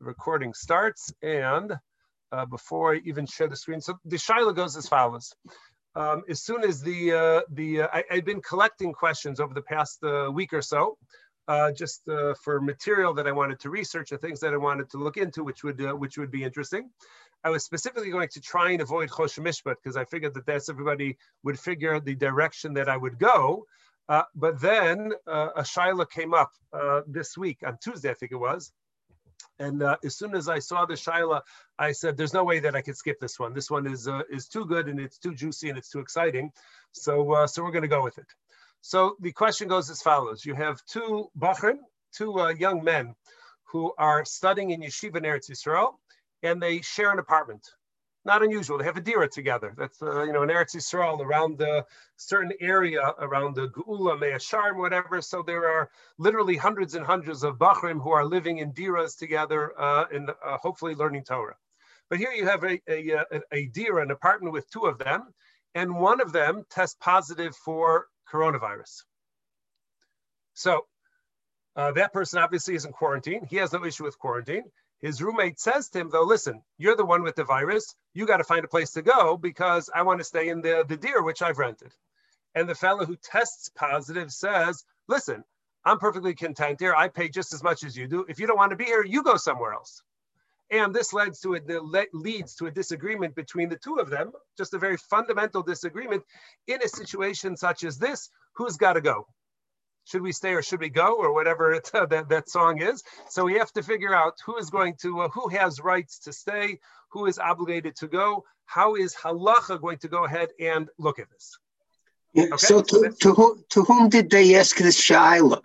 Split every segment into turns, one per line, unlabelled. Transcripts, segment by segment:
recording starts, and before I even share the screen, so the shaila goes as follows. As soon as I've been collecting questions over the past week or so, just for material that I wanted to research and things that I wanted to look into, which would be interesting. I was specifically going to try and avoid Choshen Mishpat because I figured that everybody would figure the direction that I would go. But then a shaila came up this week on Tuesday, I think it was. And as soon as I saw the shaila, I said, "There's no way that I could skip this one. This one is too good and it's too juicy and it's too exciting." So we're going to go with it. So the question goes as follows: you have two young men, who are studying in Yeshiva in Eretz Yisrael, and they share an apartment. Not unusual. They have a dira together. That's in Eretz Yisrael, around the certain area around the Geula, Mea Sharm, whatever. So there are literally hundreds and hundreds of Bachrim who are living in diras together and hopefully learning Torah. But here you have a dira, an apartment with two of them, and one of them tests positive for coronavirus. So that person obviously is in quarantine. He has no issue with quarantine. His roommate says to him, though, "Listen, you're the one with the virus. You got to find a place to go because I want to stay in the dir which I've rented." And the fellow who tests positive says, "Listen, I'm perfectly content here. I pay just as much as you do. If you don't want to be here, you go somewhere else." And this leads to a disagreement between the two of them, just a very fundamental disagreement. In a situation such as this, who's got to go? Should we stay or should we go, or whatever that song is? So we have to figure out who is going to, who has rights to stay, who is obligated to go. How is halacha going to go ahead and look at this?
Yeah, okay, so to whom did they ask this shaila?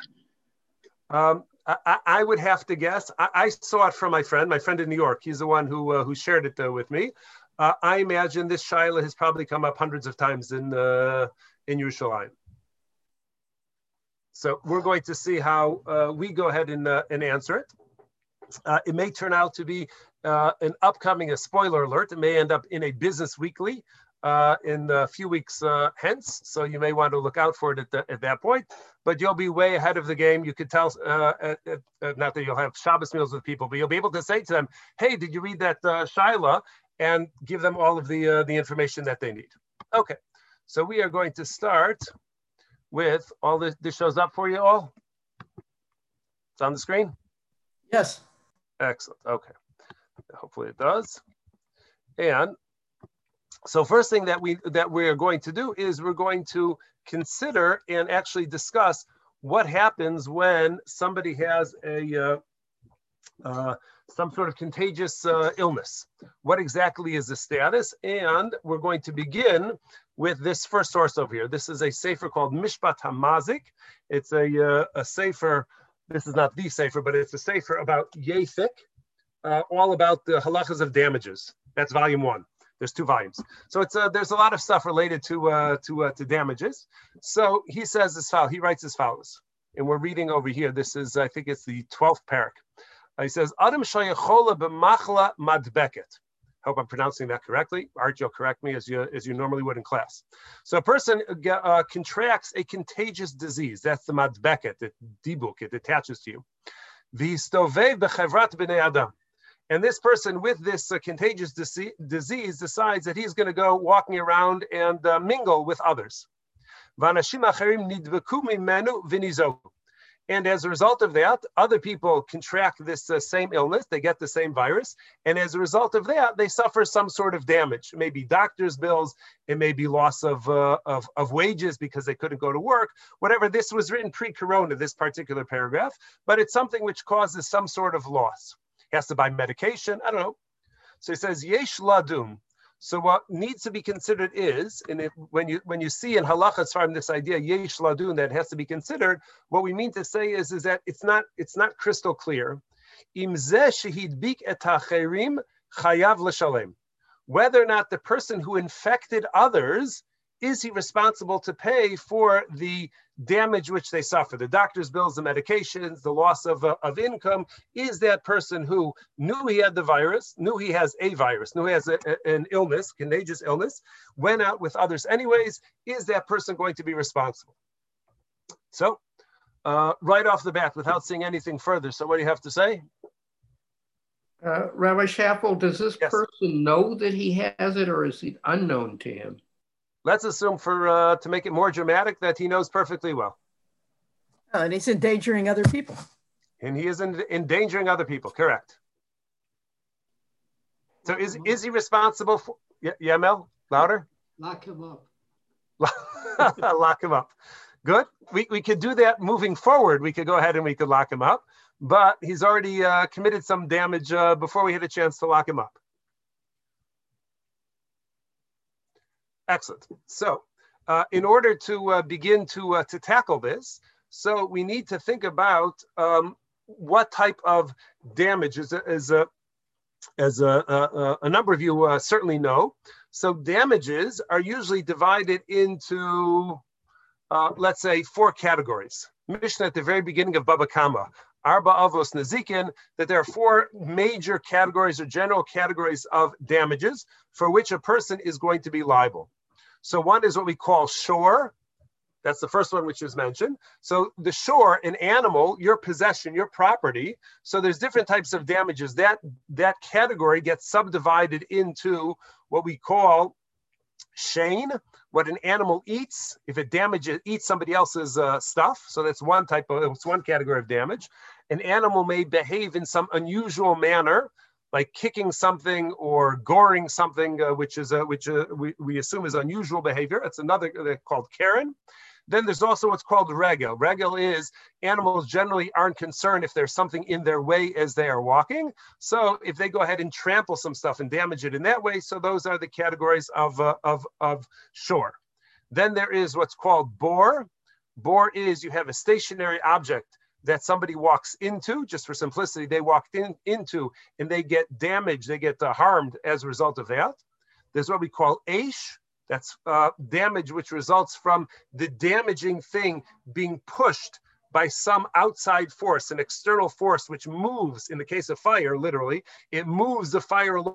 I would have to guess. I saw it from my friend in New York. He's the one who shared it with me. I imagine this shaila has probably come up hundreds of times in Yerushalayim. So we're going to see how we go ahead and answer it. It may turn out to be an upcoming, a spoiler alert. It may end up in a Business Weekly in a few weeks hence. So you may want to look out for it at that point. But you'll be way ahead of the game. You could tell, not that you'll have Shabbos meals with people, but you'll be able to say to them, "Hey, did you read that shaila?" and give them all of the information that they need. Okay, so we are going to start with all this. This shows up for you all? It's on the screen?
Yes.
Excellent. Okay. Hopefully it does. And so first thing that we are going to do is we're going to consider and actually discuss what happens when somebody has some sort of contagious illness. What exactly is the status? And we're going to begin with this first source over here. This is a sefer called Mishpat HaMazik. It's a sefer. This is not the sefer, but it's a sefer about Yefik, all about the halachas of damages. That's volume 1. There's 2 volumes. So there's a lot of stuff related to damages. So he says as follows. He writes as follows, and we're reading over here. This is, I think it's the 12th parak. He says, Adam shayachola b'machla madbeket. Hope I'm pronouncing that correctly. Art, you'll correct me as you normally would in class. So a person contracts a contagious disease. That's the madbeket, the dibuk, it attaches to you. V'istovei b'chevrat b'nei adam. And this person with this contagious disease decides that he's going to go walking around and mingle with others. V'anashim acherim nidbeku mimenu v'nizoku. And as a result of that, other people contract this same illness. They get the same virus. And as a result of that, they suffer some sort of damage. It may be doctor's bills. It may be loss of wages because they couldn't go to work. Whatever. This was written pre-corona, this particular paragraph. But it's something which causes some sort of loss. He has to buy medication. I don't know. So he says, Yesh ladum. So what needs to be considered is, and when you see in halachas from this idea yesh ladun that has to be considered, what we mean to say is that it's not crystal clear. Im zeh shehidbik et hacherim chayav l'shalem. Whether or not the person who infected others, is he responsible to pay for the damage which they suffer, the doctor's bills, the medications, the loss of income? Is that person who knew he had the virus, knew he has a virus, knew he has an illness, contagious illness, went out with others anyways, is that person going to be responsible? So right off the bat, without saying anything further, so what do you have to say?
Rabbi Shaffel, does this
Yes.
person know that he has it, or is it unknown to him?
Let's assume to make it more dramatic that he knows perfectly well.
Oh, and he's endangering other people.
And he is endangering other people, correct. So is he responsible for, yeah, Mel, louder?
Lock him up.
Lock him up. Good. We could do that moving forward. We could go ahead and we could lock him up, but he's already committed some damage before we had a chance to lock him up. Excellent. So in order to begin to tackle this, so we need to think about what type of damage as a number of you certainly know. So damages are usually divided into, let's say, 4 categories. Mishnah at the very beginning of Baba Kama, Arba Avos Nazikin, that there are 4 major categories or general categories of damages for which a person is going to be liable. So one is what we call shore. That's the first one which is mentioned. So the shore, an animal, your possession, your property. So there's different types of damages. That category gets subdivided into what we call shane, what an animal eats, if it eats somebody else's stuff. So that's one category of damage. An animal may behave in some unusual manner, like kicking something or goring something, which we assume is unusual behavior. It's another called Karen. Then there's also what's called regel. Regel is animals generally aren't concerned if there's something in their way as they are walking. So if they go ahead and trample some stuff and damage it in that way, so those are the categories of shore. Then there is what's called bore. Bore is you have a stationary object that somebody walks into, just for simplicity, they walked into and they get damaged, they get harmed as a result of that. There's what we call aish. That's damage which results from the damaging thing being pushed by some outside force, an external force which moves, in the case of fire, literally, it moves the fire along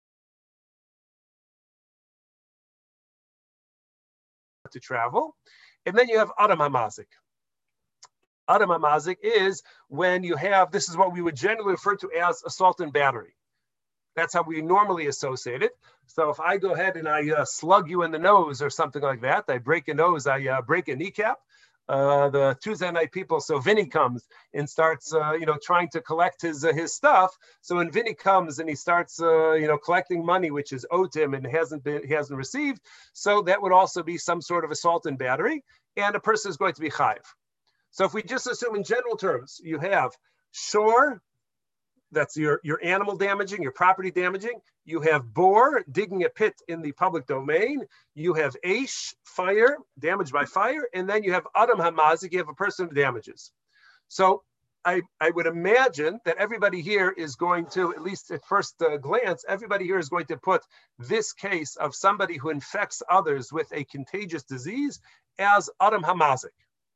to travel. And then you have Adam HaMazik. Adam HaMazik is when you have, this is what we would generally refer to as assault and battery. That's how we normally associate it. So if I go ahead and I slug you in the nose or something like that, I break a nose, I break a kneecap. The Tuesday night people, so Vinny comes and starts, trying to collect his stuff. So when Vinny comes and he starts, collecting money which is owed to him and he hasn't received, so that would also be some sort of assault and battery, and a person is going to be chayiv. So if we just assume in general terms, you have shore, that's your animal damaging, your property damaging. You have bore, digging a pit in the public domain. You have aish, fire, damage by fire. And then you have Adam HaMazik, you have a person who damages. So I would imagine that everybody here is going to, at least at first glance, everybody here is going to put this case of somebody who infects others with a contagious disease as Adam HaMazik.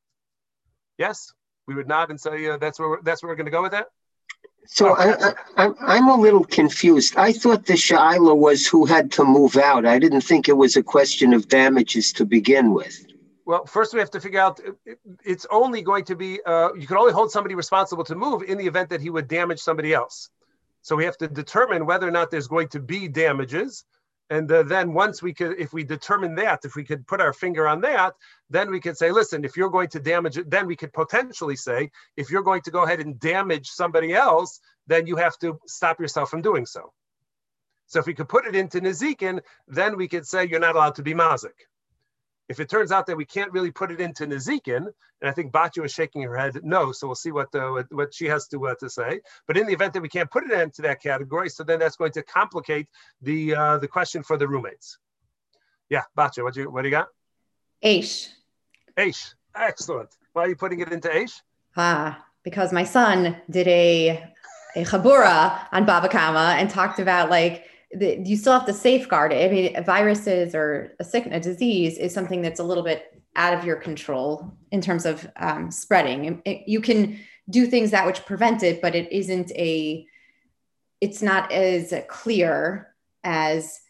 Yes, we would nod and say that's where we're going to go with that.
So I'm a little confused. I thought the shaila was who had to move out. I didn't think it was a question of damages to begin with.
Well, first we have to figure out, it's only going to be, you can only hold somebody responsible to move in the event that he would damage somebody else. So we have to determine whether or not there's going to be damages. And then once if we determine that, if we could put our finger on that, then we could say, listen, if you're going to damage it, then we could potentially say, if you're going to go ahead and damage somebody else, then you have to stop yourself from doing so. So if we could put it into Nezikin, then we could say you're not allowed to be mazik. If it turns out that we can't really put it into Nezikin, and I think Batya is shaking her head no, so we'll see what she has to say. But in the event that we can't put it into that category, so then that's going to complicate the question for the roommates. Yeah, Batya, what do you got?
Aish.
Aish, excellent. Why are you putting it into Aish?
Because my son did a chabura on Baba Kama and talked about you still have to safeguard it. I mean, viruses or a disease is something that's a little bit out of your control in terms of spreading. You can do things that which prevent it, but it's not as clear as,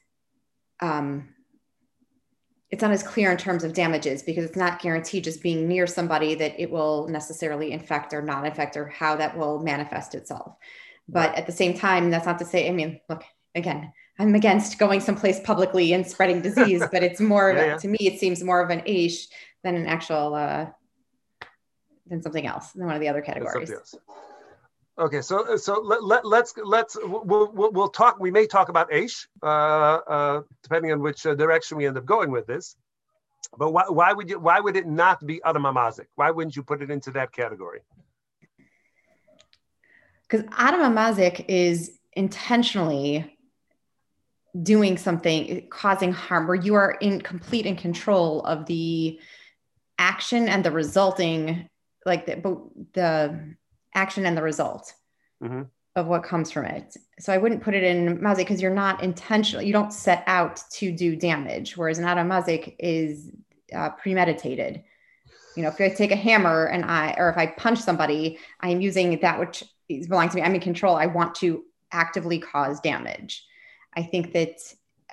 it's not as clear in terms of damages because it's not guaranteed just being near somebody that it will necessarily infect or not infect or how that will manifest itself. But at the same time, that's not to say, I mean, look, again, I'm against going someplace publicly and spreading disease, but it's more, to me, it seems more of an aish than an actual, than something else, than one of the other categories.
Okay, so let's we'll talk. We may talk about aish, depending on which direction we end up going with this. But why would it not be Adam HaMazik? Why wouldn't you put it into that category?
Because Adam HaMazik is intentionally doing something, causing harm, where you are in control of the action and the resulting, like the action and the result of what comes from it. So I wouldn't put it in Mazik because you're not intentional. You don't set out to do damage. Whereas an Adam Mazik is premeditated. You know, if I take a hammer or if I punch somebody, I'm using that which belongs to me. I'm in control. I want to actively cause damage. I think that,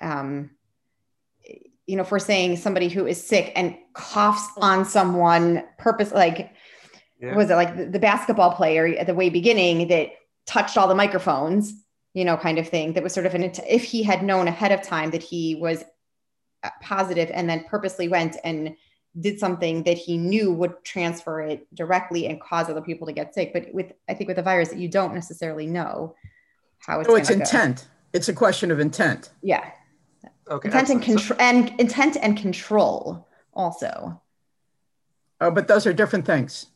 you know, if we're saying somebody who is sick and coughs on someone was it like the basketball player at the way beginning that touched all the microphones, you know, kind of thing, that was sort of if he had known ahead of time that he was positive and then purposely went and did something that he knew would transfer it directly and cause other people to get sick. But I think with a virus that you don't necessarily know how it's
it's intent. Go. It's a question of intent.
Yeah.
Okay.
Intent and control also.
Oh, but those are different things.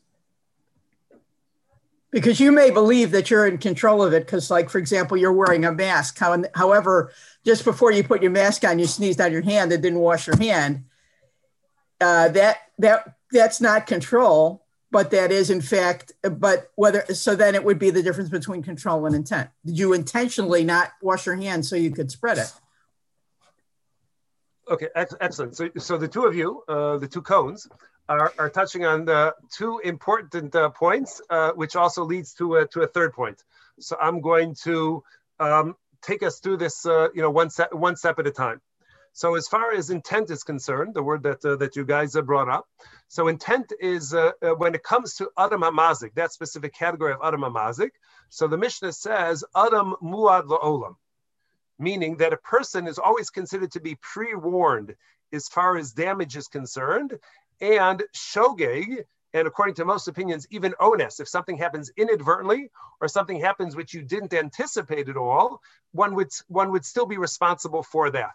Because you may believe that you're in control of it because, like, for example, you're wearing a mask. However, just before you put your mask on, you sneezed on your hand and didn't wash your hand. That's not control, but that is in fact, so then it would be the difference between control and intent. Did you intentionally not wash your hands so you could spread it?
Okay, excellent. So the two of you, the two cones, are touching on the two important points, which also leads to a third point. So I'm going to take us through this, one step at a time. So as far as intent is concerned, the word that you guys have brought up, so intent is when it comes to Adam HaMazik, that specific category of Adam HaMazik. So the Mishnah says Adam Muad La'olam, meaning that a person is always considered to be pre-warned as far as damage is concerned, and shogeg, and according to most opinions, even ones, if something happens inadvertently or something happens which you didn't anticipate at all, one would still be responsible for that.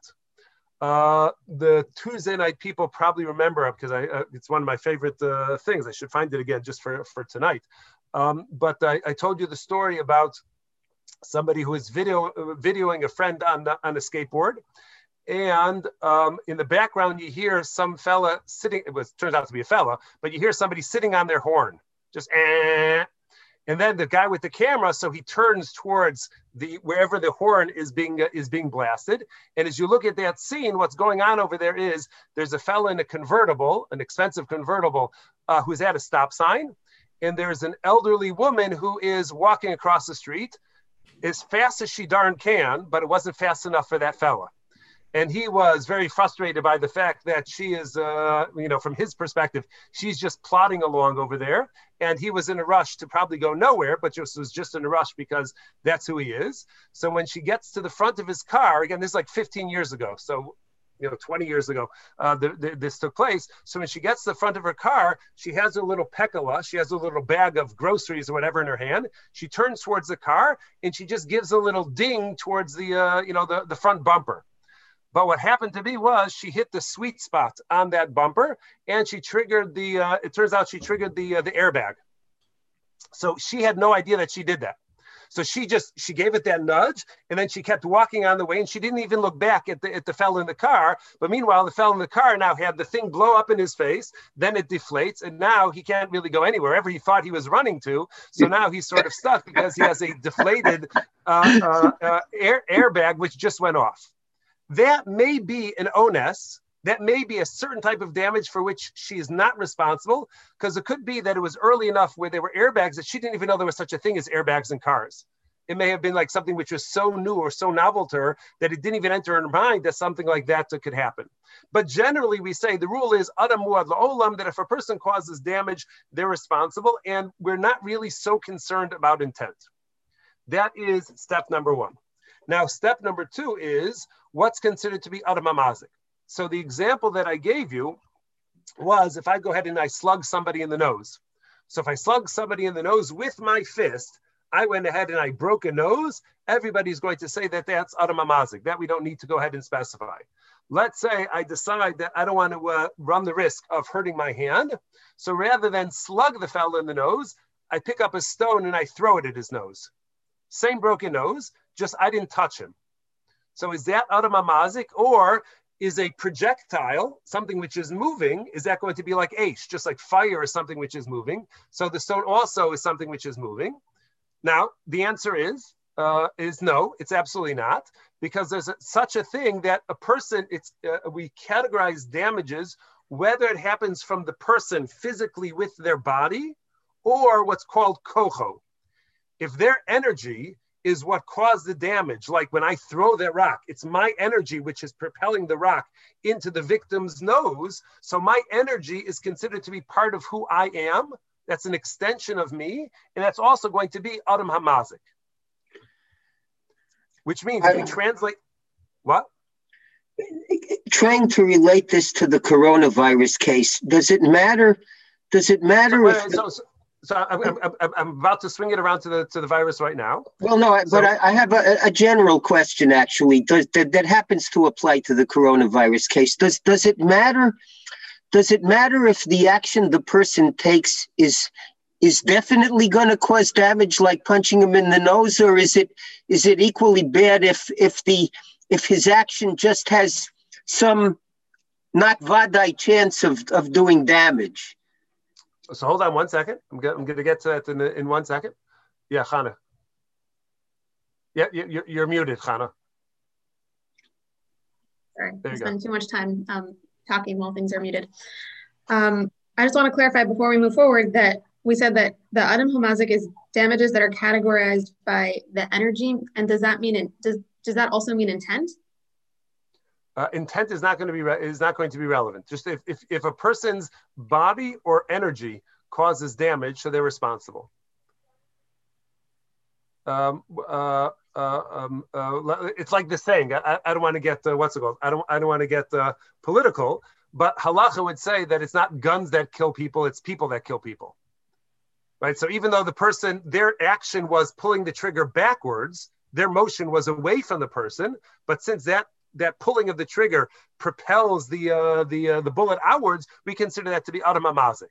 The Tuesday night people probably remember, because it's one of my favorite things. I should find it again just for tonight. But I told you the story about somebody who is videoing a friend on a skateboard. And in the background, you hear some fella sitting, turns out to be a fella, but you hear somebody sitting on their horn, just and then the guy with the camera, so he turns towards wherever the horn is being blasted. And as you look at that scene, what's going on over there is there's a fella in a convertible, an expensive convertible, who's at a stop sign. And there's an elderly woman who is walking across the street as fast as she darn can, but it wasn't fast enough for that fella. And he was very frustrated by the fact that she is, from his perspective, she's just plodding along over there. And he was in a rush to probably go nowhere, but was just in a rush because that's who he is. So when she gets to the front of his car, again, this is like 15 years ago. So, 20 years ago, this took place. So when she gets to the front of her car, she has a little pekala. She has a little bag of groceries or whatever in her hand. She turns towards the car and she just gives a little ding towards the front bumper. But what happened to me was she hit the sweet spot on that bumper and she triggered it turns out she triggered the airbag. So she had no idea that she did that. So she gave it that nudge and then she kept walking on the way and she didn't even look back at the fellow in the car. But meanwhile, the fellow in the car now had the thing blow up in his face, then it deflates and now he can't really go anywhere, wherever he thought he was running to. So now he's sort of stuck because he has a deflated airbag, which just went off. That may be an ones. That may be a certain type of damage for which she is not responsible, because it could be that it was early enough where there were airbags that she didn't even know there was such a thing as airbags in cars. It may have been like something which was so new or so novel to her that it didn't even enter her mind that something like that could happen. But generally we say the rule is Adam Muad La'olam, that if a person causes damage, they're responsible, and we're not really so concerned about intent. That is step number one. Now, step number two is what's considered to be Adam HaMazik. So the example that I gave you was if I go ahead and I slug somebody in the nose. So if I slug somebody in the nose with my fist, I went ahead and I broke a nose, everybody's going to say that that's Adam HaMazik. That we don't need to go ahead and specify. Let's say I decide that I don't want to run the risk of hurting my hand. So rather than slug the fellow in the nose, I pick up a stone and I throw it at his nose. Same broken nose, just I didn't touch him. So is that Adam HaMazik, or is a projectile, something which is moving, is that going to be like Aish, just like fire is something which is moving? So the stone also is something which is moving. Now, the answer is no, it's absolutely not, because there's such a thing that a person, we categorize damages, whether it happens from the person physically with their body or what's called kocho. If their energy is what caused the damage, like when I throw that rock, it's my energy which is propelling the rock into the victim's nose. So my energy is considered to be part of who I am. That's an extension of me. And that's also going to be Adam HaMazik. Which means if you translate, what?
Trying to relate this to the coronavirus case, does it matter?
So I'm about to swing it around to the virus right now.
Well, no, but I have a general question, actually, that happens to apply to the coronavirus case. Does it matter? Does it matter if the action the person takes is definitely going to cause damage, like punching him in the nose, or is it equally bad if his action just has some not vadai chance of doing damage?
So hold on 1 second. I'm going to get to that in 1 second. Yeah, Chana. Yeah, you're muted, Chana.
Sorry, I spend too much time talking while things are muted. I just want to clarify before we move forward that we said that the Adam HaMazik is damages that are categorized by the energy, and does that mean does that also mean intent?
Intent is not going to be relevant. Just if a person's body or energy causes damage, so they're responsible. It's like the saying. I don't want to get what's it called? I don't want to get political, but halacha would say that it's not guns that kill people; it's people that kill people. Right. So even though the person, their action was pulling the trigger backwards, their motion was away from the person, but since that pulling of the trigger propels the bullet outwards, we consider that to be Adam HaMazik,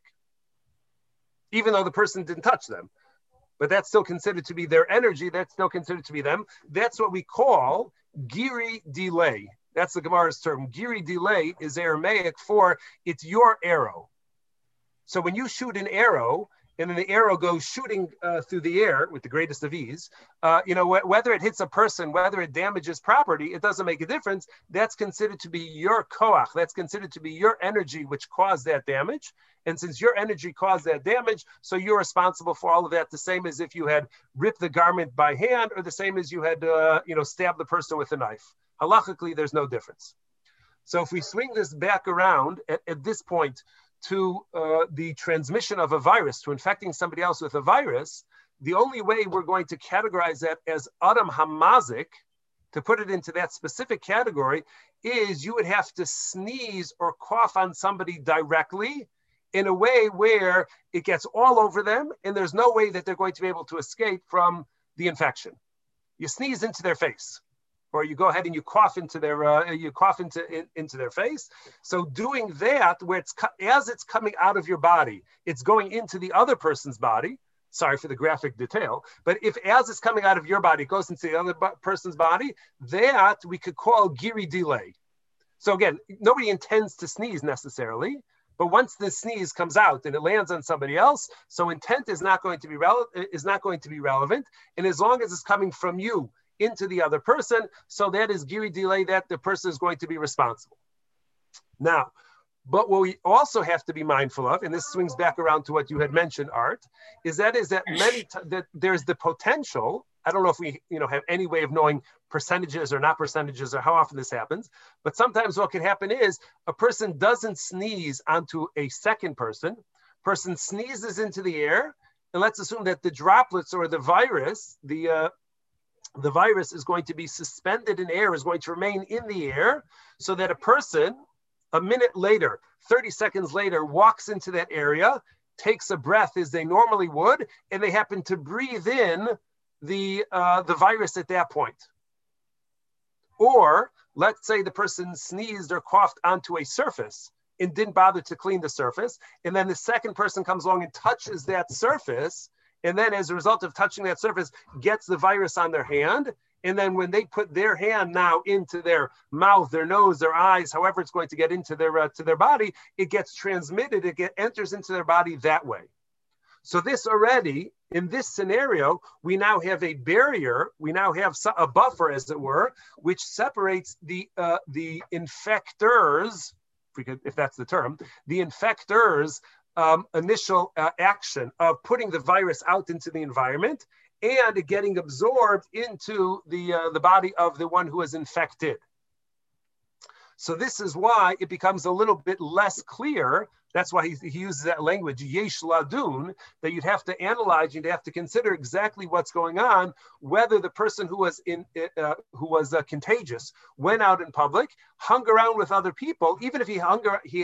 even though the person didn't touch them. But that's still considered to be their energy. That's still considered to be them. That's what we call giri delay. That's the Gemara's term. Giri delay is Aramaic for it's your arrow. So when you shoot an arrow, and then the arrow goes shooting through the air with the greatest of ease, whether it hits a person, whether it damages property, it doesn't make a difference. That's considered to be your koach. That's considered to be your energy which caused that damage. And since your energy caused that damage, so you're responsible for all of that, the same as if you had ripped the garment by hand, or the same as you had, stabbed the person with a knife. Halachically, there's no difference. So if we swing this back around at this point, to the transmission of a virus, to infecting somebody else with a virus, the only way we're going to categorize that as Adam HaMazik, to put it into that specific category, is you would have to sneeze or cough on somebody directly in a way where it gets all over them and there's no way that they're going to be able to escape from the infection. You sneeze into their face, or you go ahead and you cough into their into their face. So doing that, where as it's coming out of your body, it's going into the other person's body. Sorry for the graphic detail, but if as it's coming out of your body, it goes into the other person's body, that we could call giri delay. So again, nobody intends to sneeze necessarily, but once the sneeze comes out and it lands on somebody else, so intent is not going to be relevant, and as long as it's coming from you into the other person, so that is giri delay, that the person is going to be responsible. Now, but what we also have to be mindful of, and this swings back around to what you had mentioned, Art, is that that there's the potential. I don't know if we have any way of knowing percentages or not percentages or how often this happens, but sometimes what can happen is a person doesn't sneeze onto a second person sneezes into the air, and let's assume that the droplets or the virus, the the virus is going to be suspended in air, is going to remain in the air, so that a person, a minute later, 30 seconds later, walks into that area, takes a breath as they normally would, and they happen to breathe in the virus at that point. Or let's say the person sneezed or coughed onto a surface and didn't bother to clean the surface, and then the second person comes along and touches that surface, and then as a result of touching that surface, gets the virus on their hand. And then when they put their hand now into their mouth, their nose, their eyes, however it's going to get into their body, it gets transmitted, enters into their body that way. So this already, in this scenario, we now have a barrier, we now have a buffer, as it were, which separates the infectors, if that's the term, the infectors' initial action of putting the virus out into the environment and it getting absorbed into the body of the one who is infected. So this is why it becomes a little bit less clear. That's why he uses that language, yesh ladun, that you'd have to analyze, you'd have to consider exactly what's going on, whether the person who was contagious went out in public, hung around with other people, even if he hung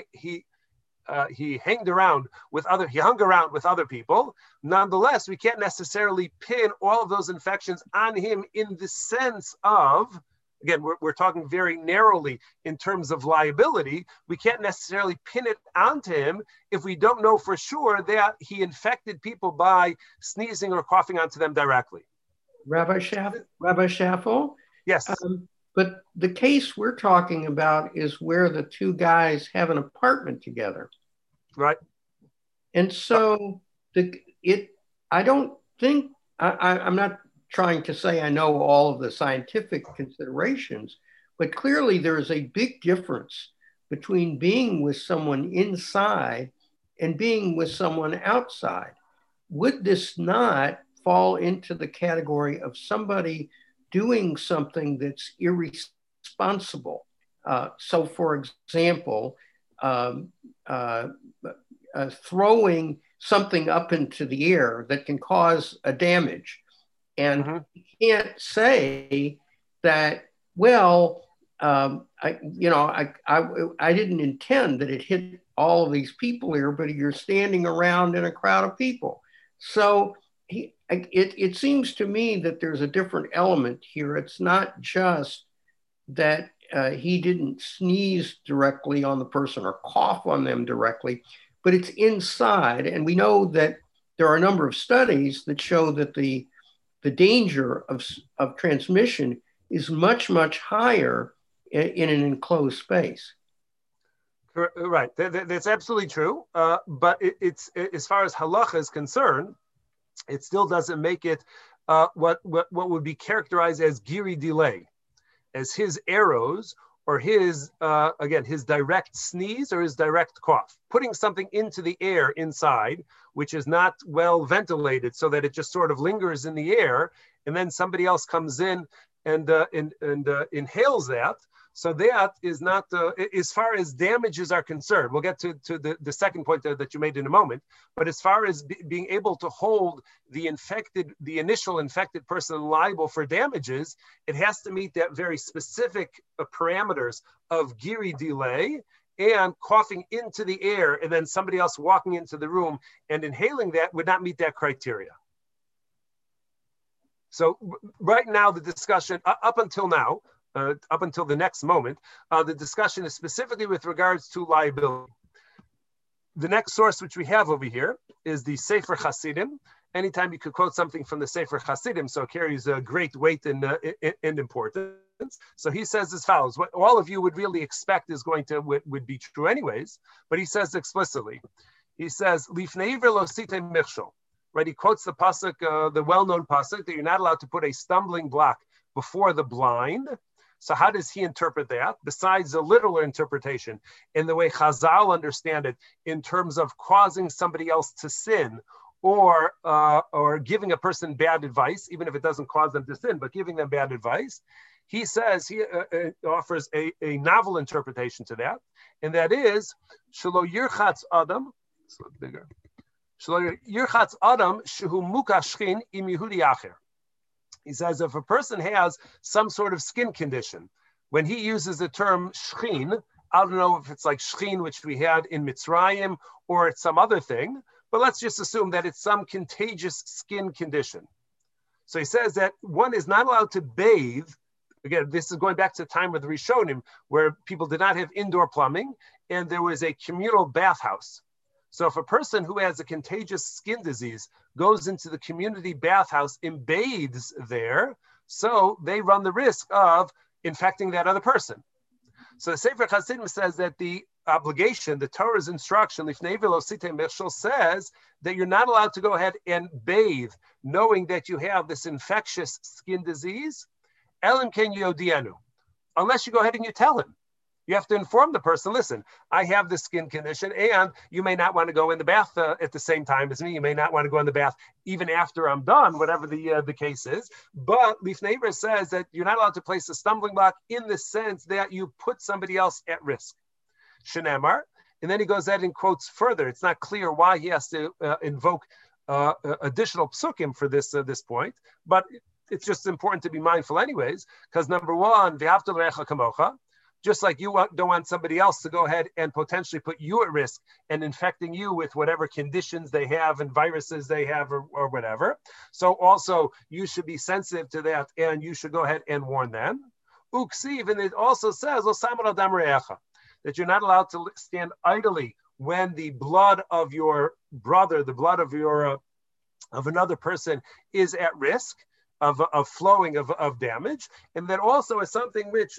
around with other people. Nonetheless, we can't necessarily pin all of those infections on him in the sense of, again, we're talking very narrowly in terms of liability. We can't necessarily pin it onto him if we don't know for sure that he infected people by sneezing or coughing onto them directly.
Rabbi Schaffel?
Yes.
But the case we're talking about is where the two guys have an apartment together.
Right.
And so I'm not trying to say I know all of the scientific considerations, but clearly there is a big difference between being with someone inside and being with someone outside. Would this not fall into the category of somebody doing something that's irresponsible? So for example, throwing something up into the air that can cause a damage. And you can't say that, well, I didn't intend that it hit all of these people here, but you're standing around in a crowd of people. So it seems to me that there's a different element here. It's not just that he didn't sneeze directly on the person or cough on them directly, but it's inside. And we know that there are a number of studies that show that the danger of transmission is much, much higher in an enclosed space.
Right, that's absolutely true. But it's as far as halacha is concerned, it still doesn't make it what would be characterized as giri delay, as his arrows or his direct sneeze or his direct cough, putting something into the air inside, which is not well ventilated so that it just sort of lingers in the air, and then somebody else comes in and inhales that. So that is not, as far as damages are concerned, we'll get to the second point that you made in a moment, but as far as being able to hold the initial infected person liable for damages, it has to meet that very specific parameters of giri delay and coughing into the air, and then somebody else walking into the room and inhaling that would not meet that criteria. So right now, the discussion up until now, up until the next moment, the discussion is specifically with regards to liability. The next source which we have over here is the Sefer Hasidim. Anytime you could quote something from the Sefer Hasidim, so it carries a great weight and importance. So he says as follows: what all of you would really expect is would be true anyways, but he says explicitly. He says, "Lifnei iver lo sitei michshol." Right? He quotes the pasuk, the well-known pasuk, that you're not allowed to put a stumbling block before the blind. So how does he interpret that? Besides the literal interpretation, in the way Chazal understand it, in terms of causing somebody else to sin, or giving a person bad advice, even if it doesn't cause them to sin, but giving them bad advice, he says he offers a novel interpretation to that, and that is Shelo Yirchatz Adam. So bigger. Shelo Yirchatz Adam shehu mukashchin im Yehudi acher. He says if a person has some sort of skin condition, when he uses the term shchin, I don't know if it's like shchin, which we had in Mitzrayim, or it's some other thing, but let's just assume that it's some contagious skin condition. So he says that one is not allowed to bathe. Again, this is going back to the time of the Rishonim, where people did not have indoor plumbing, and there was a communal bathhouse. So if a person who has a contagious skin disease goes into the community bathhouse and bathes there, so they run the risk of infecting that other person. So the Sefer Chassidim says that the obligation, the Torah's instruction, Lifnei v'lo sitei mechshol, says that you're not allowed to go ahead and bathe knowing that you have this infectious skin disease, elim ken yodienu, unless you go ahead and you tell him. You have to inform the person, listen, I have this skin condition and you may not want to go in the bath at the same time as me. You may not want to go in the bath even after I'm done, whatever the case is. But Lifnei v'lo says that you're not allowed to place a stumbling block in the sense that you put somebody else at risk. Shenemar, and then he goes ahead and quotes further. It's not clear why he has to invoke additional psukim for this point, but it's just important to be mindful anyways, because number one, v'ahavta l'recha kamocha, just like you don't want somebody else to go ahead and potentially put you at risk and infecting you with whatever conditions they have and viruses they have or whatever. So also you should be sensitive to that and you should go ahead and warn them. Uksiv, and it also says, that you're not allowed to stand idly when the blood of your brother, the blood of your of another person is at risk of flowing of damage, and that also is something which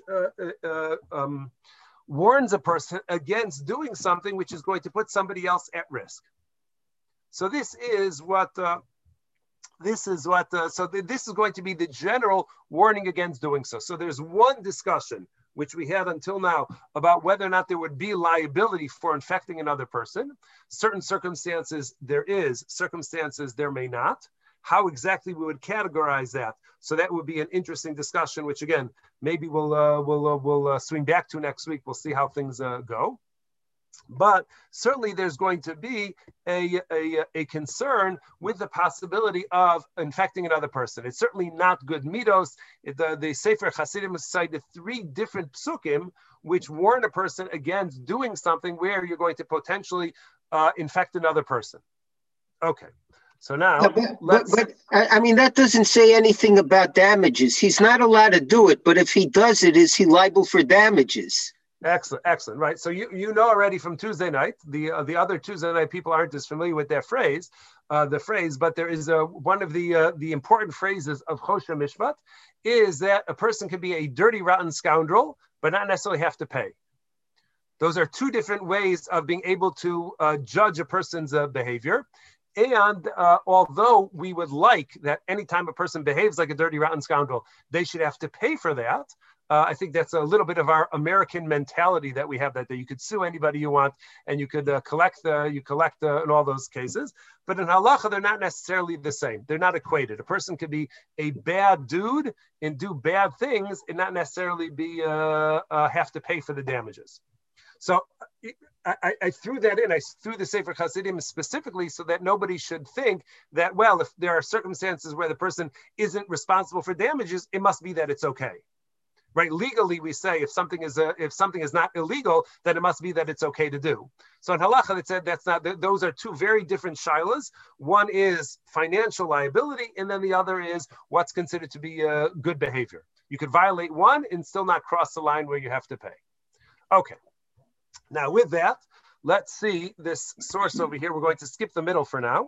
warns a person against doing something which is going to put somebody else at risk. So this is this is going to be the general warning against doing so. So there's one discussion which we had until now about whether or not there would be liability for infecting another person. Certain circumstances there is, circumstances there may not. How exactly we would categorize that. So that would be an interesting discussion, which again, maybe we'll swing back to next week. We'll see how things go. But certainly there's going to be a concern with the possibility of infecting another person. It's certainly not good midos. The Sefer Hasidim cited 3 different psukim which warn a person against doing something where you're going to potentially infect another person. Okay. So now,
but I mean, that doesn't say anything about damages. He's not allowed to do it, but if he does it, is he liable for damages?
Excellent, right? So you know already from Tuesday night, the other Tuesday night people aren't as familiar with that phrase, but there is one of the important phrases of Choshe Mishpat is that a person can be a dirty, rotten scoundrel, but not necessarily have to pay. Those are 2 different ways of being able to judge a person's behavior. And although we would like that anytime a person behaves like a dirty, rotten scoundrel, they should have to pay for that. I think that's a little bit of our American mentality that we have, that you could sue anybody you want and you could collect in all those cases. But in halacha, they're not necessarily the same. They're not equated. A person could be a bad dude and do bad things and not necessarily be have to pay for the damages. So I threw that in. I threw the Sefer Hasidim specifically so that nobody should think that, well, if there are circumstances where the person isn't responsible for damages, it must be that it's okay. Right? Legally, we say if something is not illegal, then it must be that it's okay to do. So in halacha, it said that's not. Those are 2 very different shilas. One is financial liability, and then the other is what's considered to be good behavior. You could violate one and still not cross the line where you have to pay. Okay. Now with that, let's see this source over here. We're going to skip the middle for now.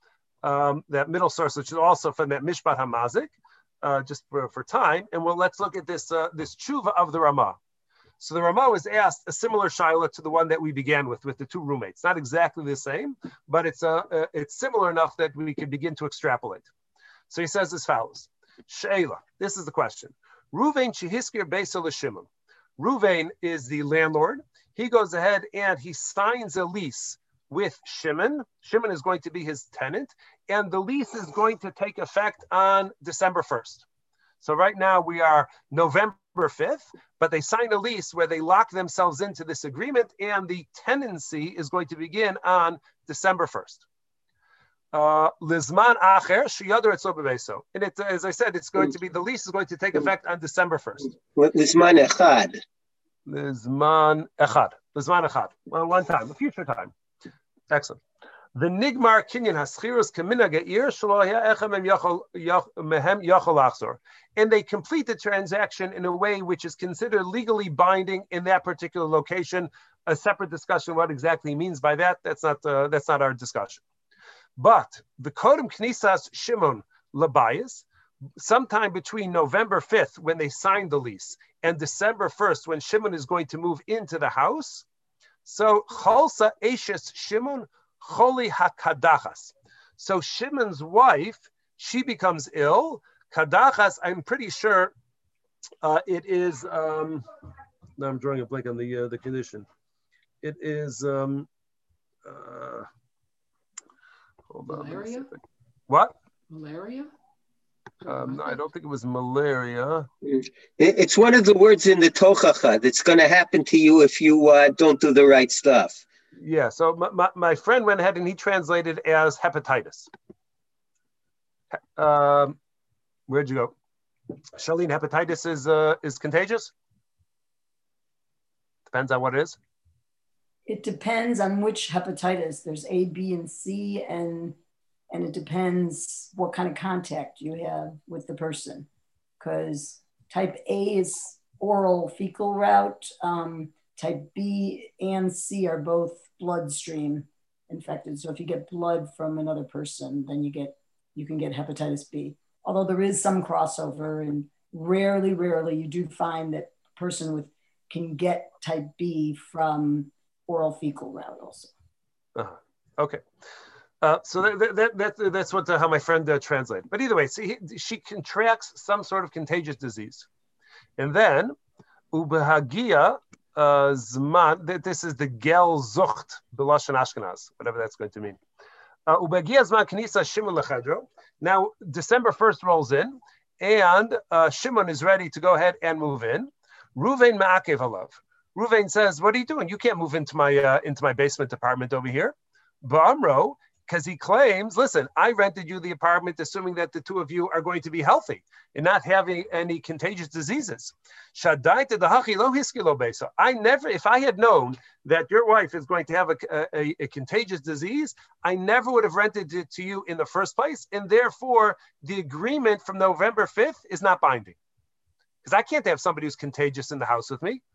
That middle source, which is also from that Mishpat HaMazik. Just for time, and let's look at this tshuva of the Ramah. So the Ramah was asked a similar shaila to the one that we began with the 2 roommates. Not exactly the same, but it's similar enough that we can begin to extrapolate. So he says as follows: Sheila, this is the question. Ruvain shehiskir beisa l'Shimon. Ruvain is the landlord. He goes ahead and he signs a lease with Shimon. Shimon is going to be his tenant, and the lease is going to take effect on December 1st. So right now we are November 5th, but they sign a lease where they lock themselves into this agreement, and the tenancy is going to begin on December 1st. Lizman acher sheyadar etzlo bebeso. And it, as I said, it's going to be, the lease is going to take effect on December 1st.
Lizman echad.
Lizman echad. Lizman echad. Well, one time, a future time. Excellent. The nigmar kinyan haschirus kamina geir shelo echem mehem yachol achzor, and they complete the transaction in a way which is considered legally binding in that particular location. A separate discussion what exactly means by that. That's not our discussion. But the Kodem Knisas Shimon Labayis, sometime between November 5th when they signed the lease and December 1st when Shimon is going to move into the house. So Cholsa Eshes Shimon Choli HaKadachas. So Shimon's wife, she becomes ill. Kadachas, I'm pretty sure it is. Now I'm drawing a blank on the condition. It is. Hold on.
Malaria?
What?
Malaria?
No, I don't think it was malaria.
It's one of the words in the Tochacha that's going to happen to you if you don't do the right stuff.
Yeah, so my friend went ahead and he translated as hepatitis. Where'd you go? Charlene, hepatitis is contagious? Depends on what it is.
It depends on which hepatitis. There's A, B, and C, and it depends what kind of contact you have with the person. Because type A is oral fecal route. Type B and C are both bloodstream infected. So if you get blood from another person, then you can get hepatitis B. Although there is some crossover, and rarely you do find that a person can get type B from oral fecal route also.
Okay. So that's how my friend translated. But either way, see, she contracts some sort of contagious disease. And then, ubehagia zman, this is the gel zucht, b'lashon Ashkenaz, whatever that's going to mean. Ubehagia zman knisa Shimon lechedro. Now, December 1st rolls in, and Shimon is ready to go ahead and move in. Ruvain ma'akev alav. Ruvain says, "What are you doing? You can't move into my basement apartment over here." Ba'amro, because he claims, listen, I rented you the apartment assuming that the two of you are going to be healthy and not having any contagious diseases. I never, if I had known that your wife is going to have a contagious disease, I never would have rented it to you in the first place. And therefore, the agreement from November 5th is not binding. Because I can't have somebody who's contagious in the house with me.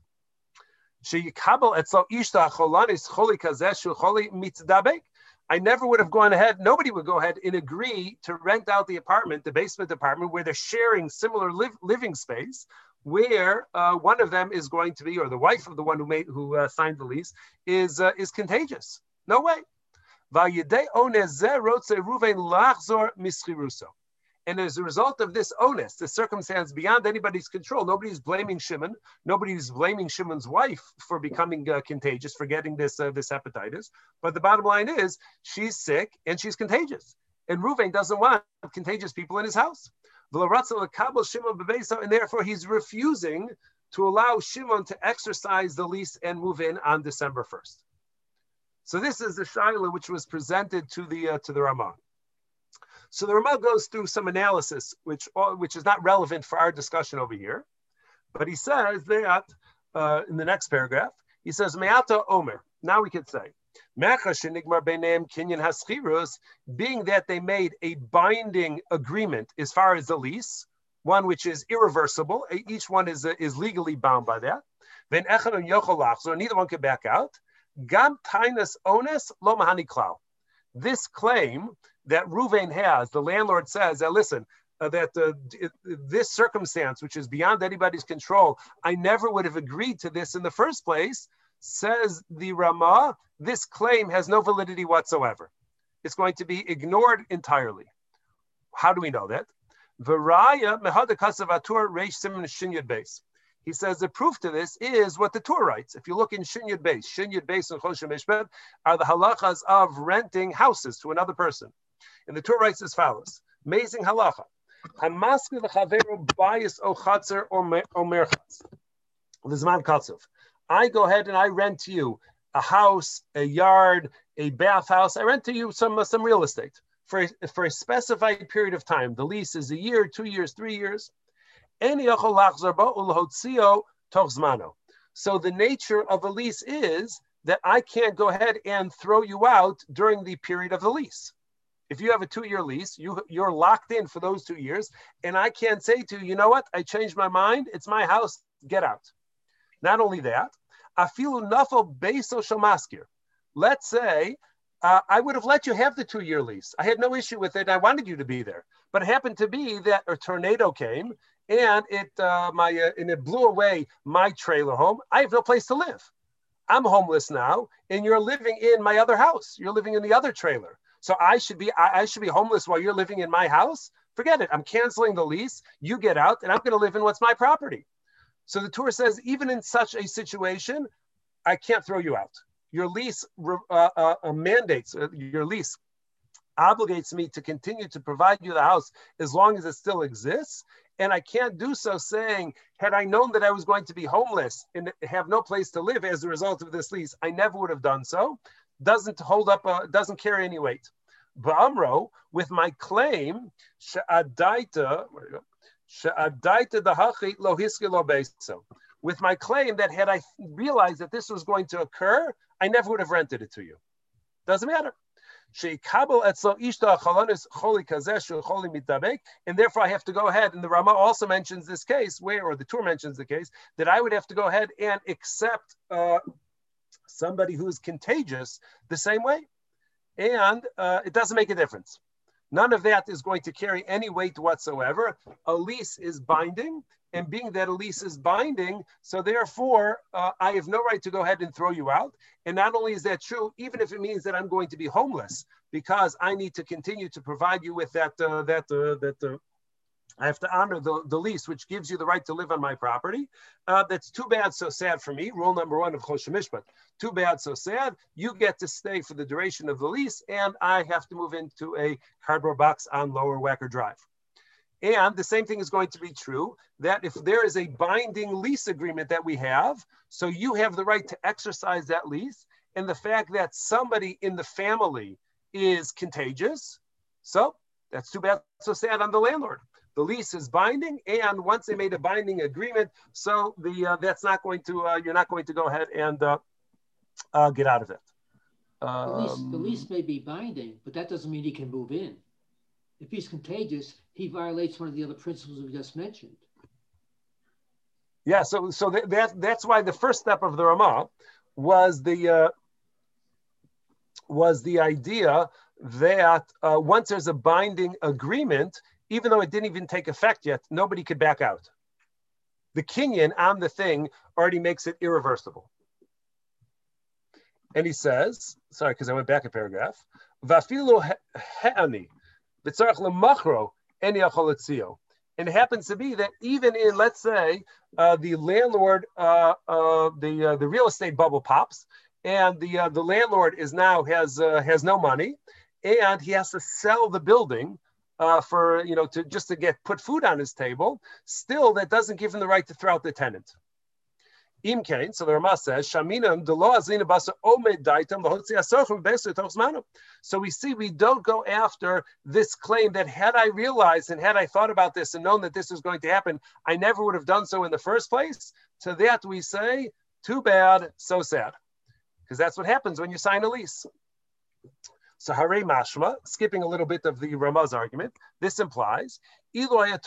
I never would have gone ahead, nobody would go ahead and agree to rent out the apartment, the basement apartment, where they're sharing similar living space, where one of them is going to be, or the wife of the one who signed the lease, is contagious. No way. And as a result of this onus, this circumstance beyond anybody's control, nobody's blaming Shimon. Nobody's blaming Shimon's wife for becoming contagious, for getting this hepatitis. But the bottom line is, she's sick and she's contagious. And Reuven doesn't want contagious people in his house. And therefore, he's refusing to allow Shimon to exercise the lease and move in on December 1st. So this is the shaila which was presented to the Ramah. So the Ramah goes through some analysis, which is not relevant for our discussion over here. But he says that in the next paragraph, he says, Me'ata Omer. Now we could say, being that they made a binding agreement as far as the lease, one which is irreversible, each one is legally bound by that. Then so neither one can back out. Gam tainas ones lo mahani klau. This claim that Reuven has, the landlord says that, listen, this circumstance, which is beyond anybody's control, I never would have agreed to this in the first place, says the Ramah, this claim has no validity whatsoever. It's going to be ignored entirely. How do we know that? Varaya mehada kasavatur reish siman shinyud beis. He says the proof to this is what the Torah writes. If you look in Shinyud Beis and Choshen Mishpat are the halachas of renting houses to another person. And the Torah writes as follows. Amazing halacha. Hamaskil chaveru bayis o chatzer o merchatz. L'zman katzov. I go ahead and I rent to you a house, a yard, a bathhouse. I rent to you some real estate for a specified period of time. The lease is a year, 2 years, 3 years. So the nature of a lease is that I can't go ahead and throw you out during the period of the lease. If you have a 2-year lease, you're locked in for those 2 years, and I can't say to you, you know what, I changed my mind, it's my house, get out. Not only that, afilu nafal beiso shel maskir. Let's say I would have let you have the 2-year lease. I had no issue with it. I wanted you to be there, but it happened to be that a tornado came and it blew away my trailer home. I have no place to live. I'm homeless now, and you're living in my other house. You're living in the other trailer. So I should be homeless while you're living in my house? Forget it. I'm canceling the lease. You get out, and I'm going to live in what's my property. So the Torah says, even in such a situation, I can't throw you out. Your lease mandates, your lease obligates me to continue to provide you the house as long as it still exists. And I can't do so saying, had I known that I was going to be homeless and have no place to live as a result of this lease, I never would have done so. Doesn't hold up, doesn't carry any weight. Ba'amro, with my claim, she'adaita dahachi lo hiski lo beso. With my claim that had I realized that this was going to occur, I never would have rented it to you. Doesn't matter. And therefore I have to go ahead, and the Rama also mentions this case or the Torah mentions the case, that I would have to go ahead and accept somebody who is contagious the same way. And it doesn't make a difference. None of that is going to carry any weight whatsoever. A lease is binding, and being that a lease is binding, so therefore I have no right to go ahead and throw you out. And not only is that true, even if it means that I'm going to be homeless, because I need to continue to provide you with that I have to honor the lease, which gives you the right to live on my property. That's too bad, so sad for me. Rule number 1 of Choshen Mishpat. Too bad, so sad. You get to stay for the duration of the lease, and I have to move into a cardboard box on Lower Wacker Drive. And the same thing is going to be true that if there is a binding lease agreement that we have, so you have the right to exercise that lease, and the fact that somebody in the family is contagious, so that's too bad, so sad on the landlord. The lease is binding, and once they made a binding agreement, so that's not going to you're not going to go ahead and get out of it.
The lease may be binding, but that doesn't mean he can move in. If he's contagious, he violates one of the other principles we just mentioned.
Yeah, so that's why the first step of the Ramah was the idea that once there's a binding agreement, even though it didn't even take effect yet, nobody could back out. The kinyan on the thing already makes it irreversible. And he says, sorry, because I went back a paragraph, Vafilu he'ani. And it happens to be that even in, let's say, the landlord, the real estate bubble pops, and the landlord has no money, and he has to sell the building for to put food on his table. Still, that doesn't give him the right to throw out the tenant. Imkain, so the Rama says, Shaminam delo azina basa omed daitam v'hotzi asochim b'eser toch zmanam. So we see we don't go after this claim that had I realized and had I thought about this and known that this was going to happen, I never would have done so in the first place. To that we say, too bad, so sad, because that's what happens when you sign a lease. So Harei Mashma, skipping a little bit of the Rama's argument, this implies that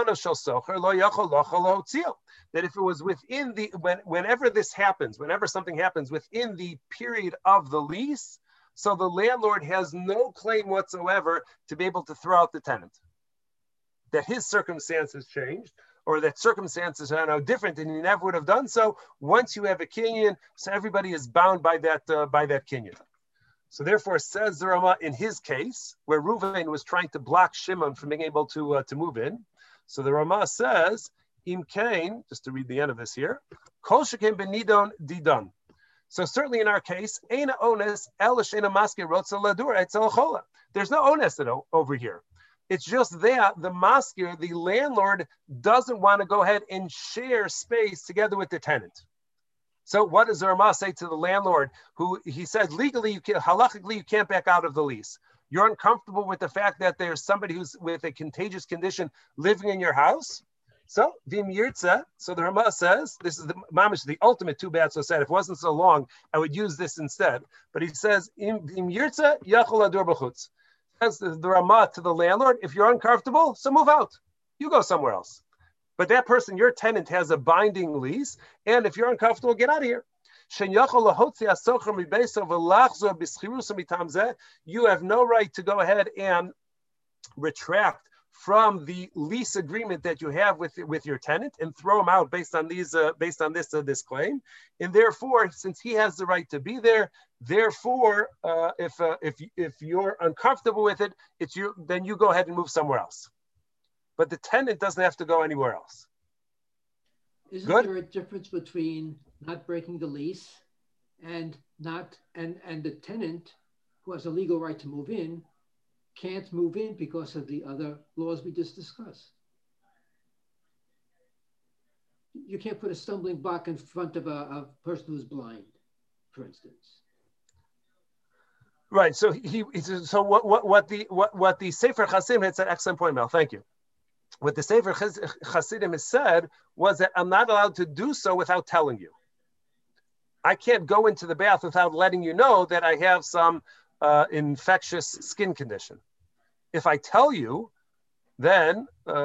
if it was within whenever something happens within the period of the lease, so the landlord has no claim whatsoever to be able to throw out the tenant. That his circumstances changed, or that circumstances are now different, and he never would have done so. Once you have a kinyan, so everybody is bound by that kinyan. So therefore, says the Rama, in his case, where Reuven was trying to block Shimon from being able to move in, so the Rama says, Im Kain, just to read the end of this here, Kol shekem benidon didon. So certainly in our case, Eina ones elish eina maske rotza ladur etzel chola. There's no onus over here. It's just that the maskir, the landlord, doesn't want to go ahead and share space together with the tenant. So what does the Rama say to the landlord, who he said legally, halachically, you can't back out of the lease? You're uncomfortable with the fact that there's somebody who's with a contagious condition living in your house. So Vim Yirtza, so the Rama says, this is the mamish, the ultimate too bad so sad. If it wasn't so long, I would use this instead. But he says, Vim Yirtza, Yachol Adur B'chutz. Says the Rama to the landlord, if you're uncomfortable, so move out. You go somewhere else. But that person, your tenant, has a binding lease, and if you're uncomfortable, get out of here. You have no right to go ahead and retract from the lease agreement that you have with your tenant and throw him out based on this claim. And therefore, since he has the right to be there, therefore, if you're uncomfortable with it, then you go ahead and move somewhere else. But the tenant doesn't have to go anywhere else.
Isn't there a difference between not breaking the lease and the tenant who has a legal right to move in can't move in because of the other laws we just discussed? You can't put a stumbling block in front of a person who's blind, for instance.
Right. So what the Sefer Chassidim, it's an excellent point, Mel. Thank you. What the Sefer Chassidim has said was that I'm not allowed to do so without telling you. I can't go into the bath without letting you know that I have some infectious skin condition. If I tell you, then you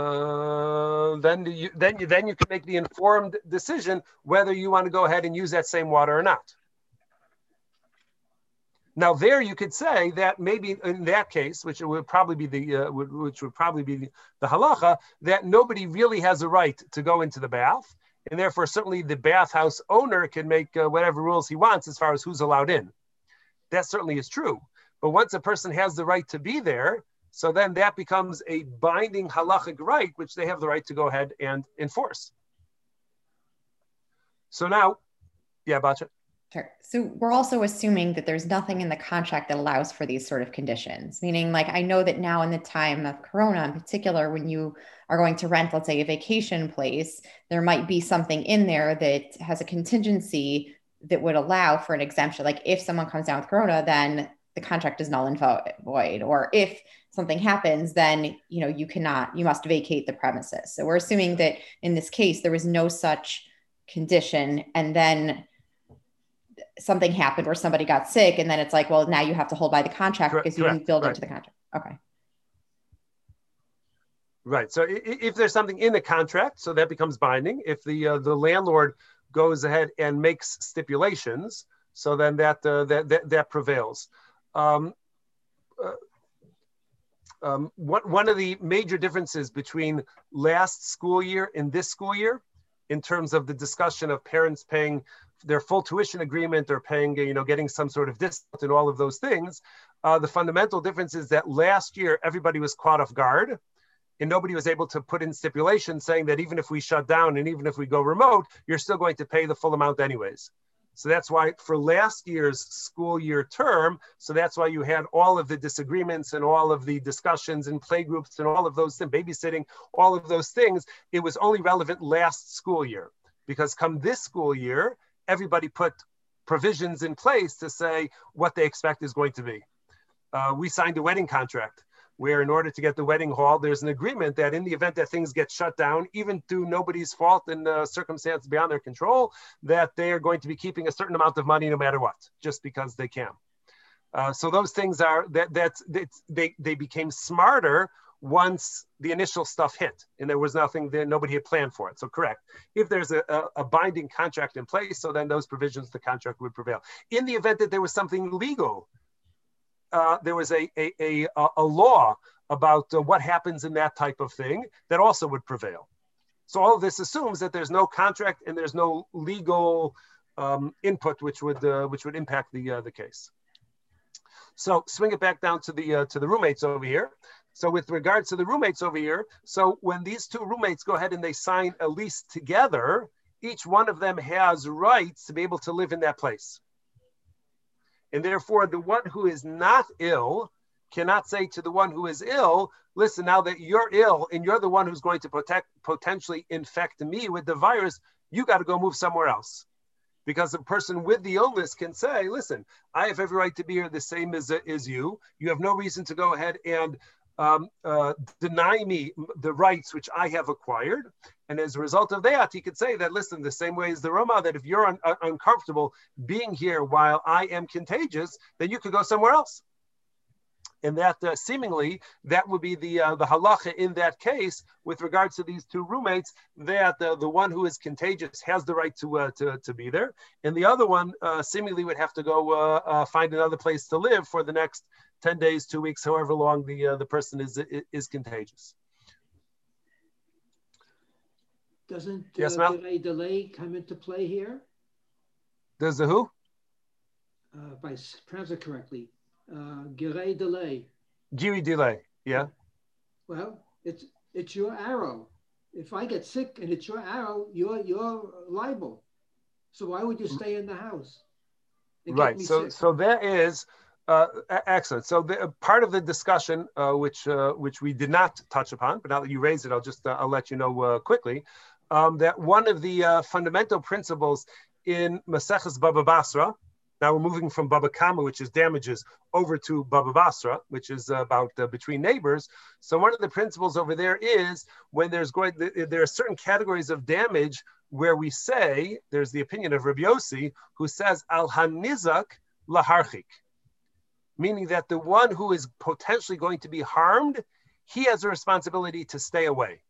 can make the informed decision whether you want to go ahead and use that same water or not. Now, there you could say that maybe in that case, which would probably be the halacha, that nobody really has a right to go into the bath, and therefore certainly the bathhouse owner can make whatever rules he wants as far as who's allowed in. That certainly is true. But once a person has the right to be there, so then that becomes a binding halachic right, which they have the right to go ahead and enforce. So now, yeah, Batya.
Sure. So we're also assuming that there's nothing in the contract that allows for these sort of conditions, meaning like I know that now in the time of Corona in particular, when you are going to rent, let's say a vacation place, there might be something in there that has a contingency that would allow for an exemption. Like if someone comes down with Corona, then the contract is null and void. Or if something happens, then you must vacate the premises. So we're assuming that in this case, there was no such condition. And then something happened where somebody got sick, and then it's like, well, now you have to hold by the contract because you didn't build into the contract. Okay.
Right. So if there's something in the contract, so that becomes binding. If the landlord goes ahead and makes stipulations, so then that prevails. One of the major differences between last school year and this school year, in terms of the discussion of parents paying their full tuition agreement or paying, getting some sort of discount and all of those things, the fundamental difference is that last year everybody was caught off guard and nobody was able to put in stipulations saying that even if we shut down and even if we go remote, you're still going to pay the full amount anyways. So that's why for last year's school year term, so that's why you had all of the disagreements and all of the discussions and playgroups and all of those things, babysitting, all of those things. It was only relevant last school year, because come this school year, everybody put provisions in place to say what they expect is going to be. We signed a wedding contract where in order to get the wedding hall, there's an agreement that in the event that things get shut down, even through nobody's fault and circumstances beyond their control, that they are going to be keeping a certain amount of money no matter what, just because they can. So those things are, they became smarter once the initial stuff hit and there was nothing there, nobody had planned for it. So correct. If there's a binding contract in place, so then those provisions of the contract would prevail. In the event that there was something legal, there was a law about what happens in that type of thing that also would prevail. So all of this assumes that there's no contract and there's no legal input which would impact the case. So swing it back down to the roommates over here. So with regards to the roommates over here, so when these two roommates go ahead and they sign a lease together, each one of them has rights to be able to live in that place. And therefore, the one who is not ill cannot say to the one who is ill, listen, now that you're ill and you're the one who's going to potentially infect me with the virus, you got to go move somewhere else. because a person with the illness can say, listen, I have every right to be here the same as you. You have no reason to go ahead and deny me the rights which I have acquired. And as a result of that, he could say that, listen, the same way as the Roma, that if you're uncomfortable being here while I am contagious, then you could go somewhere else. And that seemingly that would be the halacha in that case with regards to these two roommates, that the one who is contagious has the right to be there, and the other one seemingly would have to go find another place to live for the next 10 days, 2 weeks, however long the person is contagious.
Doesn't
yes,
delay come into play here?
Does the who?
If I pronounce it correctly. Girei delay.
Giri delay, yeah.
Well, it's your arrow. If I get sick and it's your arrow, you're liable. So why would you stay in the house?
Right. So that is excellent. So part of the discussion, which we did not touch upon, but now that you raised it, I'll let you know quickly, that one of the fundamental principles in Maseches Baba Basra. Now we're moving from Baba Kama, which is damages, over to Baba Basra, which is about between neighbors. So one of the principles over there is when there are certain categories of damage where we say, there's the opinion of Rabbi Yossi, who says, al hanizak laharchik, meaning that the one who is potentially going to be harmed, he has a responsibility to stay away.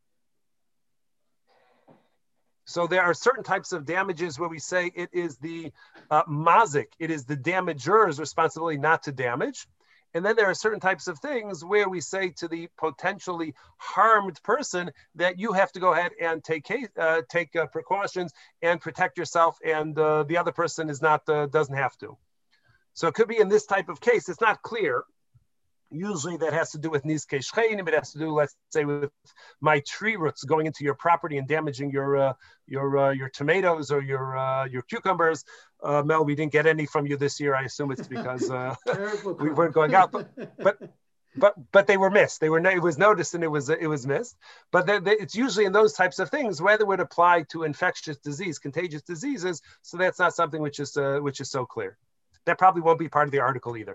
So there are certain types of damages where we say it is the mazik, it is the damager's responsibility not to damage. And then there are certain types of things where we say to the potentially harmed person that you have to go ahead and take precautions and protect yourself, and the other person doesn't have to. So it could be in this type of case, it's not clear. Usually that has to do with nizkei shcheinim. It has to do, let's say, with my tree roots going into your property and damaging your tomatoes or your cucumbers. Mel, we didn't get any from you this year. I assume it's because we weren't going out. But they were missed. It was noticed and it was missed. But it's usually in those types of things whether it would apply to infectious disease, contagious diseases. So that's not something which is so clear. That probably won't be part of the article either.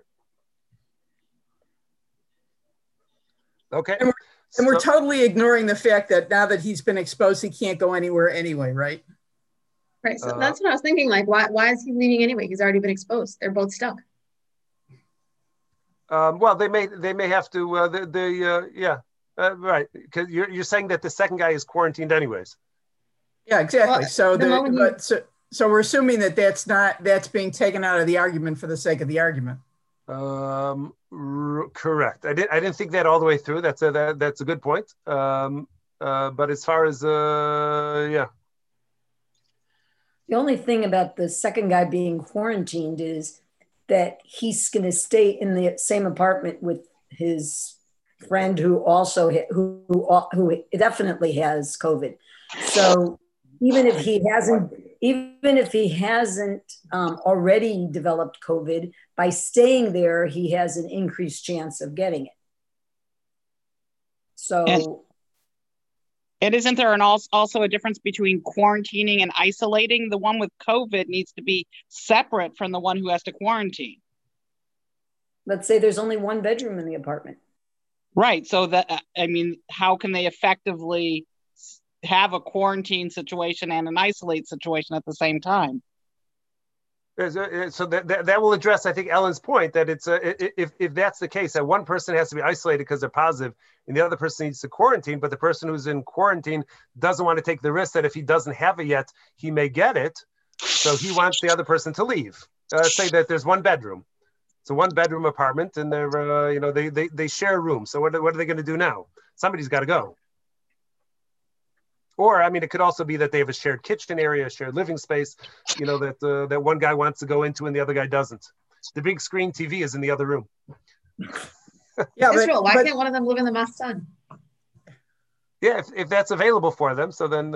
Okay.
And we're totally ignoring the fact that now that he's been exposed, he can't go anywhere anyway, right?
Right. So that's what I was thinking. Like, why is he leaving anyway? He's already been exposed. They're both stuck.
Well, they may have to. Right. Because you're saying that the second guy is quarantined anyways.
Yeah, exactly. Well, so we're assuming that that's being taken out of the argument for the sake of the argument.
Correct. I didn't think that all the way through. That's a good point. But as far as The
only thing about the second guy being quarantined is that he's going to stay in the same apartment with his friend who definitely has COVID. So even if he hasn't already developed COVID, by staying there, he has an increased chance of getting it. So,
and isn't there also a difference between quarantining and isolating? The one with COVID needs to be separate from the one who has to quarantine.
Let's say there's only one bedroom in the apartment.
Right. So how can they effectively have a quarantine situation and an isolate situation at the same time?
So that will address, I think, Ellen's point that it's if that's the case, that one person has to be isolated because they're positive and the other person needs to quarantine, but the person who's in quarantine doesn't want to take the risk that if he doesn't have it yet, he may get it. So he wants the other person to leave. Say that there's one bedroom. It's a one bedroom apartment and they're, they share a room. So what are they going to do now? Somebody's got to go. Or, it could also be that they have a shared kitchen area, a shared living space, that one guy wants to go into and the other guy doesn't. The big screen TV is in the other room.
Yeah, Israel, why can't one of them live in the Mastan?
Yeah, if that's available for them, so then...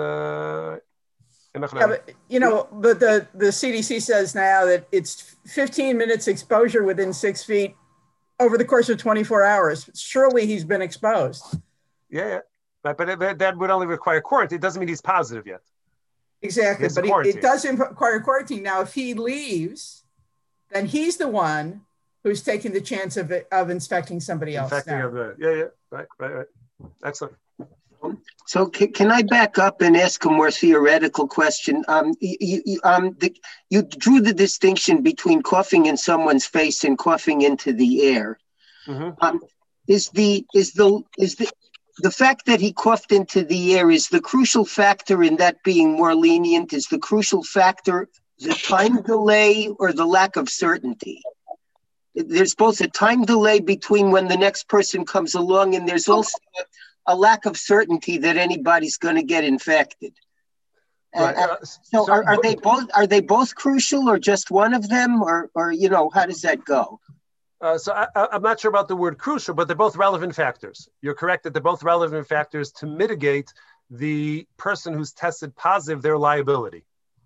but the CDC says now that it's 15 minutes exposure within 6 feet over the course of 24 hours. Surely he's been exposed.
Yeah. But that would only require quarantine. It doesn't mean he's positive yet.
Exactly, but it does require quarantine. Now, if he leaves, then he's the one who's taking the chance of infecting somebody else.
Yeah, right. Excellent.
So can I back up and ask a more theoretical question? You drew the distinction between coughing in someone's face and coughing into the air. Mm-hmm. Is the fact that he coughed into the air, is the crucial factor in that being more lenient? Is the crucial factor the time delay or the lack of certainty? There's both a time delay between when the next person comes along, and there's also a lack of certainty that anybody's going to get infected. Right. So are they both crucial, or just one of them, or how does that go?
So I'm not sure about the word crucial, but they're both relevant factors. You're correct that they're both relevant factors to mitigate the person who's tested positive, their liability.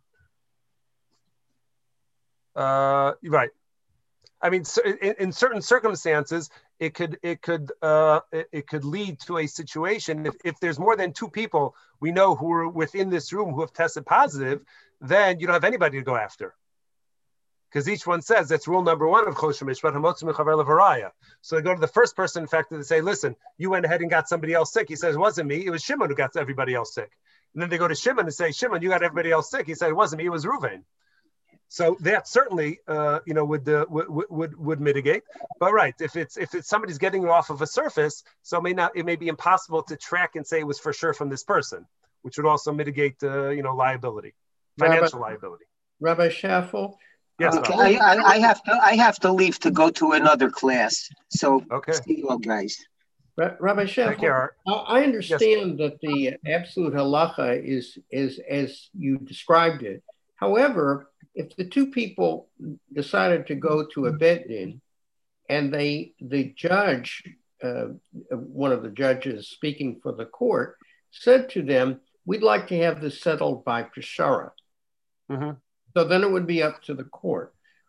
Right. I mean, in certain circumstances, it could lead to a situation. If there's more than two people we know who are within this room who have tested positive, then you don't have anybody to go after, because each one says that's rule number one of Choshen Mishpat, Hamotzu Mechaver Levaraya. So they go to the first person infected and say, "Listen, you went ahead and got somebody else sick." He says, "It wasn't me. It was Shimon who got everybody else sick." And then they go to Shimon and say, "Shimon, you got everybody else sick." He said, "It wasn't me. It was Reuven." So that certainly, would mitigate. But right, if it's somebody's getting it off of a surface, so it may be impossible to track and say it was for sure from this person, which would also mitigate, liability, financial liability.
Rabbi Schaffel.
Yes.
I have to leave to go to another class. So
okay.
See you all, guys.
Rabbi Schaffel, I understand that the absolute halacha is as you described it. However, if the two people decided to go to a Beit Din, and the judge, one of the judges speaking for the court, said to them, "We'd like to have this settled by Peshara." Mm-hmm. So then it would be up to the court.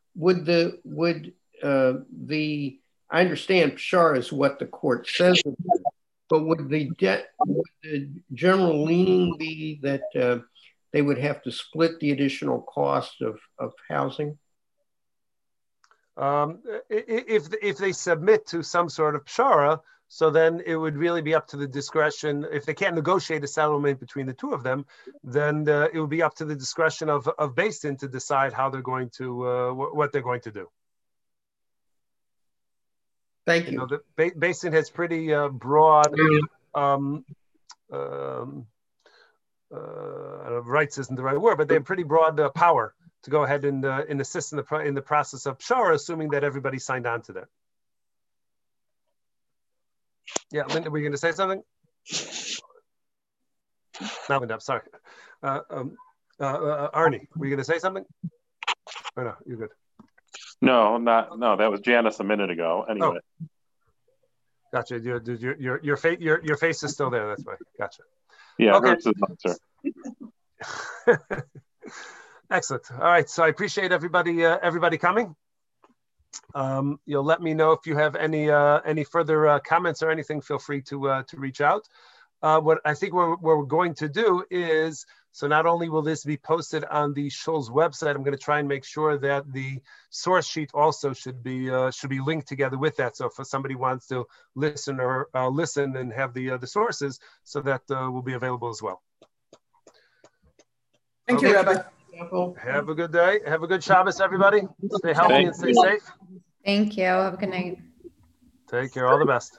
I understand Peshara is what the court says, but would the general leaning be that they would have to split the additional cost of housing?
If they submit to some sort of pshara, so then it would really be up to the discretion. If they can't negotiate a settlement between the two of them, then it would be up to the discretion of Beis Din to decide how they're going to what they're going to do.
Thank you.
The Beis Din has pretty broad. Rights isn't the right word, but they have pretty broad power to go ahead and assist in the process of pshara, assuming that everybody signed on to that. Yeah, Linda, were you going to say something? Not Linda, I'm sorry. Arnie, were you going to say something? Or no, you're good.
No, that was Janice a minute ago. Anyway.
Oh. Gotcha. Your face is still there. That's why. Gotcha.
Yeah.
Okay.
Sir.
Excellent. All right. So I appreciate everybody coming. You'll let me know if you have any further comments or anything. Feel free to reach out. What I think what we're going to do is, so not only will this be posted on the Shul's website, I'm going to try and make sure that the source sheet also should be linked together with that. So if somebody wants to listen and have the sources, so that will be available as well.
Thank you, Rabbi.
Have a good day. Have a good Shabbos, everybody. Stay healthy and stay safe.
Thank you. Have a good night.
Take care. All the best.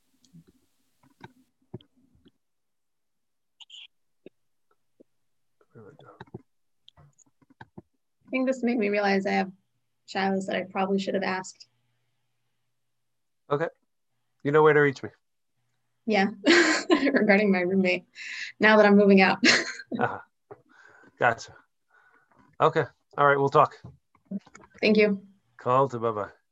I think this made me realize I have shadows that I probably should have asked.
Okay. You know where to reach me.
Yeah. Regarding my roommate. Now that I'm moving out.
Gotcha. Okay. All right. We'll talk.
Thank you.
Call to bye-bye.